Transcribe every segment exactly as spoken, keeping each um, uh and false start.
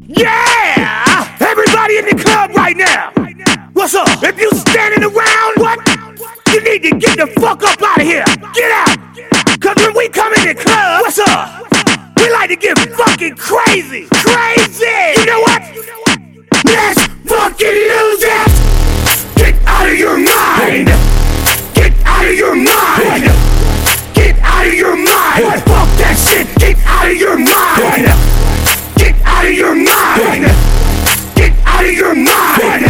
Yeah! Everybody in the club right now. What's up? If you standing around, what? You need to get the fuck up out of here. Get out. Cause when we come in the club, what's up? We like to get fucking crazy. Crazy! You know what? Let's fucking lose it! Get out of your mind! Get out of your mind! Get out of your mind! Fuck that shit! Get out of your mind! Get out of your mind! Get out of your mind!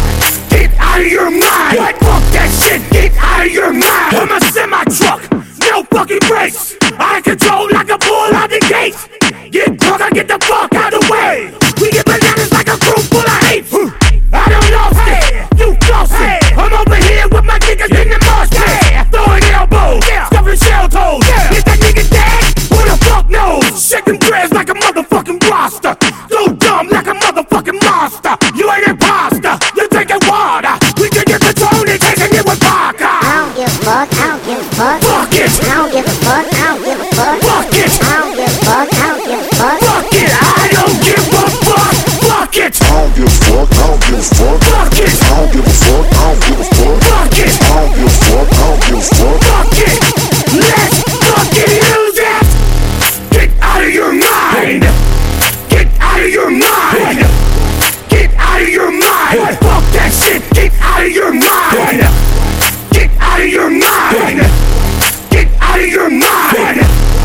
Get out of your mind! Fuck that shit! Get out of your mind! I'm a semi-truck, no fucking brakes. I control like a bull out the gate. Get drunk, I get the fuck out of the way. We get bananas like a crew full of hate. I don't lost it, you lost it. I'm over here with my niggas in the mosh pit. Throwing elbows, stuffing shell toes. Is that nigga dead? Who the fuck knows? Shaking dreads like a motherfucking roster. So dumb like a motherfucking monster. You ain't imposter, you drinking water. We can get Patron and taking it with vodka. I don't give a fuck, I don't give a fuck. Fuck it. I don't give a fuck, I don't give a fuck. Fuck it. I don't give a fuck, I don't give a fuck. Fuck it. I don't give a fuck. Fuck it. I don't give a fuck, I don't give a fuck. Fuck it. I don't give a fuck, I don't give a fuck. Fuck it. I don't give a fuck, I don't give a fuck. Fuck it. Let's fucking use it. Get out of your mind. Get out of your mind. Get out of your mind. Fuck that shit. Get out of your mind. Get out of your mind. Get out of your mind.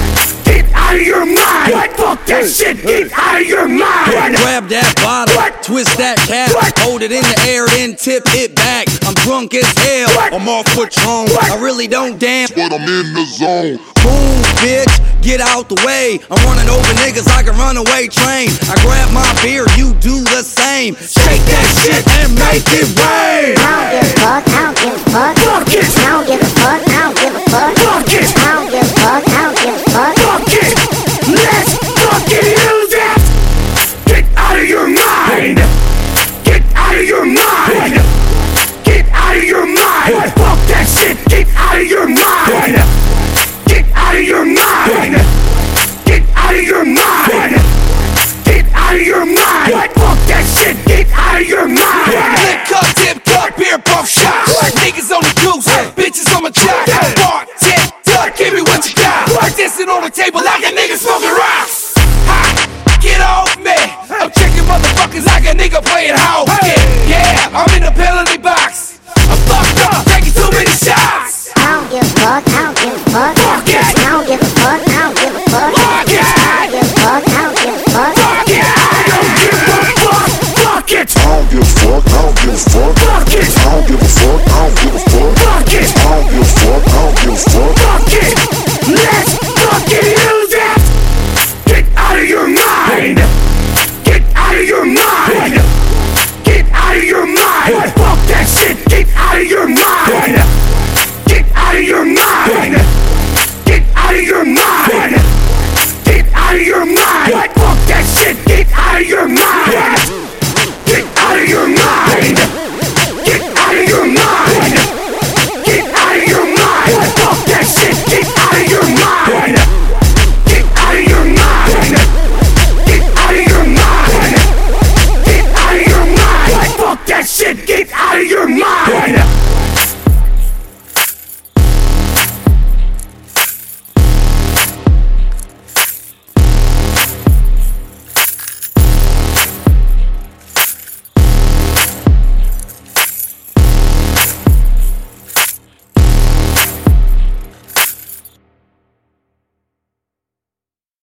Get out of your mind. Fuck that shit. Get out of your mind. Grab that bottle, What? twist that cap, What? hold it in the air, then tip it back. I'm drunk as hell, What? I'm off Patron. What? I really don't dance, But I'm in the zone. move, bitch, get out the way. I'm running over niggas like a runaway train. I grab my beer, you do the same. Shake that shit and make it rain. I don't give a fuck, I don't give a fuck. Fuck it. I don't give a fuck, I don't give a fuck. Fuck it. I don't give a fuck, I don't give a fuck. Fuck it. Let's fucking use